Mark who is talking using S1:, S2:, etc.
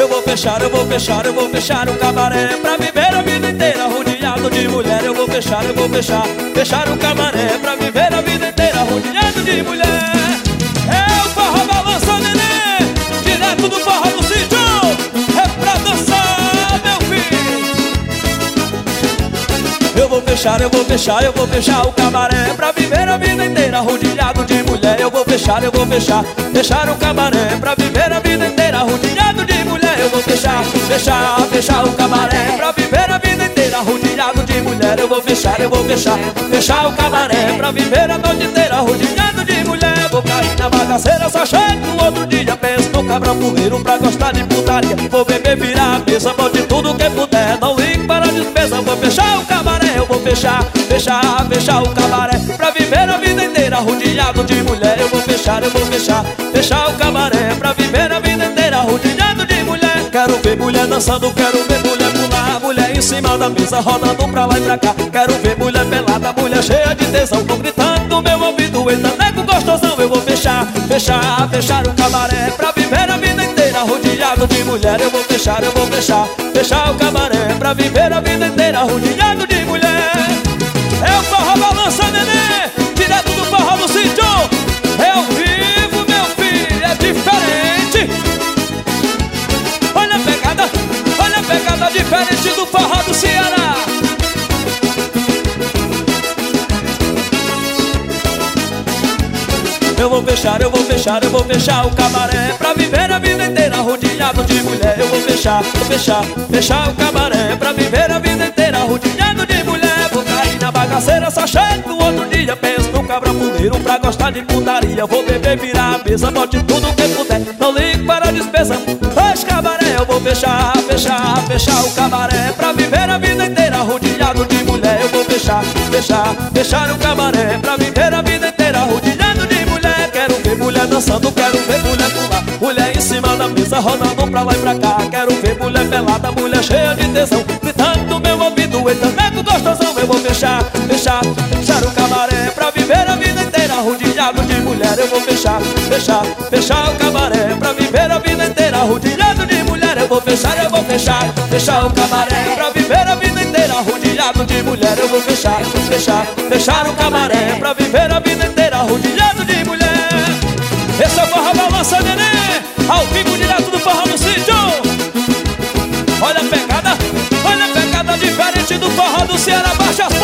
S1: eu vou fechar o cabaré pra viver a vida inteira rodeado de mulher. Eu vou fechar o cabaré pra viver a vida inteira rodeado de mulher. É o forró balança, neném, direto do forró do sítio. É pra dançar, meu filho. Eu vou fechar o cabaré pra viver a vida inteira rodeado de mulher. Eu vou fechar o cabaré pra viver a vida inteira rodeado de mulher. Eu vou fechar o cabaré pra viver a vida inteira rodeado de mulher. Eu vou fechar o cabaré pra viver a noite inteira rodeado de mulher. Vou cair na bagaceira, só chego no outro dia. Penso no cabrão porreiro pra gostar de putaria. Vou beber, virar a mesa, bote tudo que puder. Não ligo para a despesa, vou fechar o cabaré. Eu vou fechar o cabaré pra viver a vida inteira rodeado de mulher. Eu vou fechar o cabaré pra viver a vida inteira rodeado de mulher. Quero ver mulher dançando, quero ver mulher pular, mulher em cima da mesa rodando pra lá e pra cá. Quero ver mulher pelada, mulher cheia de tesão, tô gritando no meu ouvido, eita nego gostosão. Eu vou fechar o cabaré pra viver a vida inteira rodeado de mulher. Eu vou fechar o cabaré pra viver a vida inteira rodeado de mulher. É o forró balança, neném, direto do forró do sítio. É ao vivo, meu filho, é diferente. Olha a pegada diferente do forró do Ceará. Eu vou fechar o cabaré pra viver a vida inteira rodeado de mulher. Eu vou fechar o cabaré pra viver a vida inteira rodeado de mulher. Vou cair na bagaceira, só chego no outro dia. Penso no cabrão puleiro pra gostar de putaria. Vou beber, virar a mesa, bote tudo que puder. Não ligo para a despesa, faz cabaré. Eu vou fechar o cabaré pra viver a vida inteira rodeado de mulher. Eu vou fechar o cabaré pra viver a vida inteira rodeado de mulher. Quero ver mulher dançando, quero ver mulher pular, mulher em cima da mesa rodando pra lá e pra cá. Quero ver mulher pelada, mulher cheia de tesão, gritando no meu ouvido, eita nego gostosão. Eu vou fechar o cabaré pra viver a vida inteira rodeado de mulher. Eu vou fechar o cabaré pra viver a vida inteira rodeado de mulher. Eu vou fechar o cabaré pra viver a vida inteira rodeado de mulher. Eu vou fechar o cabaré pra viver a vida inteira rodeado de mulher. Esse é o forró balança, neném, ao vivo direto do forró do sítio. Olha a pegada diferente do forró do Ceará. Baixa as